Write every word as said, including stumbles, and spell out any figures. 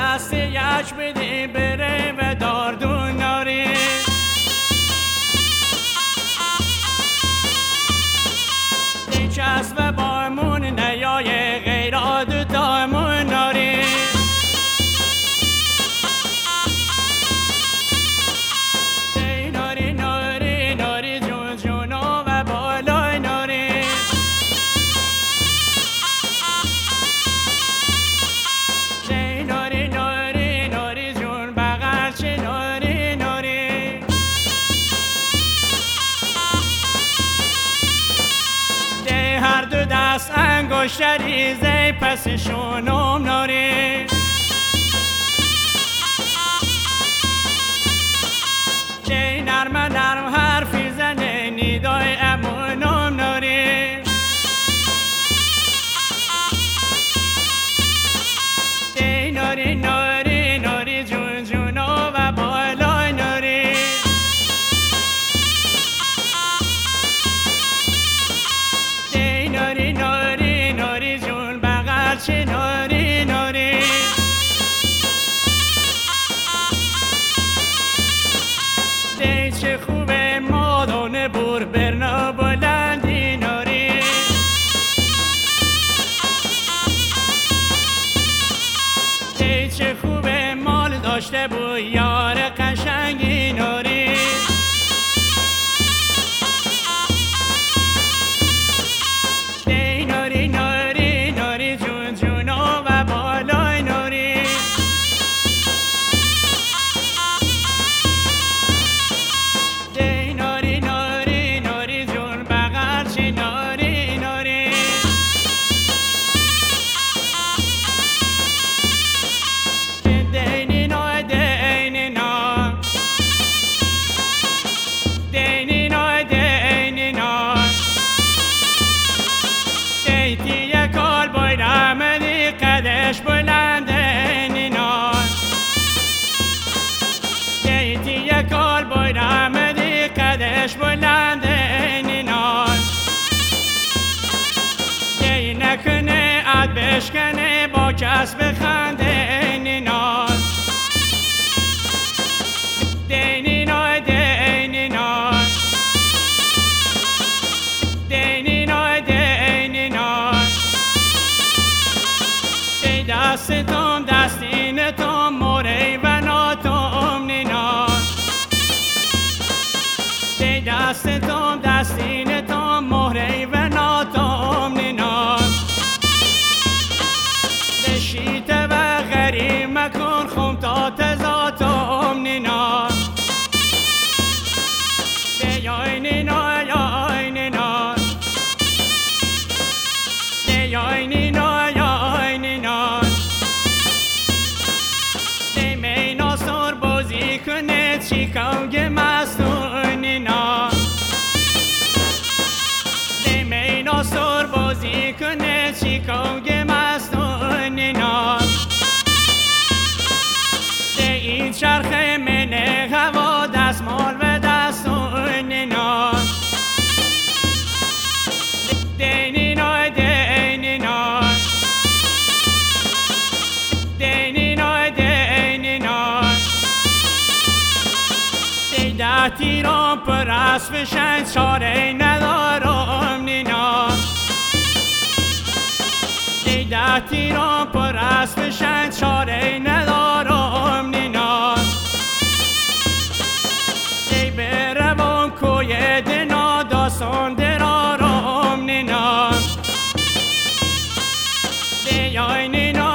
دست یک بدی بره و داردون ناری دیچست و بایمون نیای غیرات دایمون ناری دی ناری ناری ناری جون جونو و بالای ناری دی ناری ناری ناری جون بغل چه ناری ناری دی هر دو دست انگشت ریزه پس شونم ناری دی نرم نرم حرفی زنه نیدای امونم ناری دی ناری ناری ناری جون جونو و بالای ناری دی ناری ناری ناری جون بغل چه ناری ناری دی چه خوبه مادون بور برنا بلندی ناری دی چه خوبه مال داشته بو یار قشنگی ناری دی ناری ناری ناری جون جونو و بالای ناری دی ناری ناری ناری جون بغل چه ناری ناری دینی نای دینی نا دینی نای دینی نا دیتی یک کال باید آمدی قدش بلند اینی نا دیتی یک کال باید آمدی قدش بلند اینی نا دی نکنه اد بشکنه با کس بخنده اینی نا دینی نای دینی نا دینی نای دینی نا دی دستتون دستینتون موری و ناتوم نینا دی دستتون دستینتون موری و ناتوم نینا دشیت و غریم مکن خم تا تزاتوم نینا دیای نینا یای نینا دیای نینا یای نینا دی مینا سر بازی کنه چی کنگ مستون نینا دی مینا سر بازی کنه چی کنگ مستون نینا دی این چرخ منه هوا دستمال و دستون نینا دینی نای دینی نای دینی نای دینی نای دی ده تیران پر اسب شنگ چاره ندارم نینا دی ده تیران پر اسب شنگ چاره ندارم نینا دی بروان کوی دنا داستان درارم نینا دیای نینا